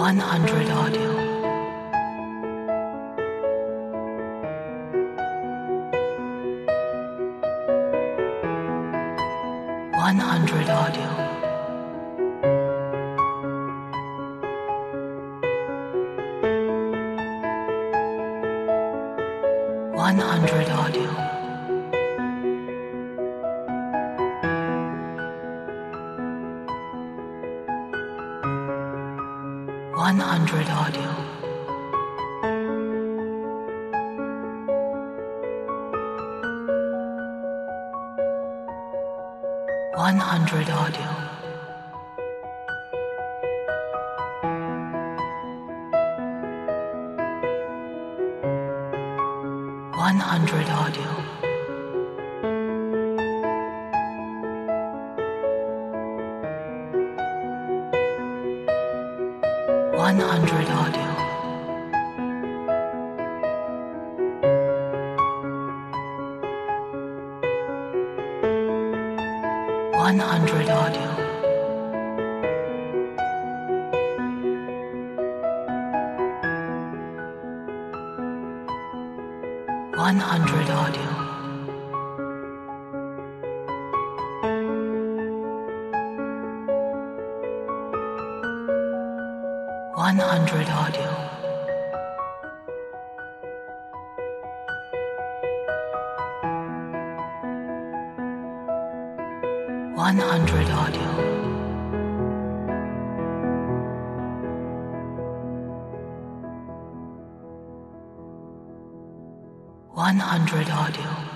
100 audio. 100 audio. 100 audio. 100 audio. 100 audio. 100 audio. 100 audio. 100 audio. 100 audio. 100 audio. 100 audio. 100 audio.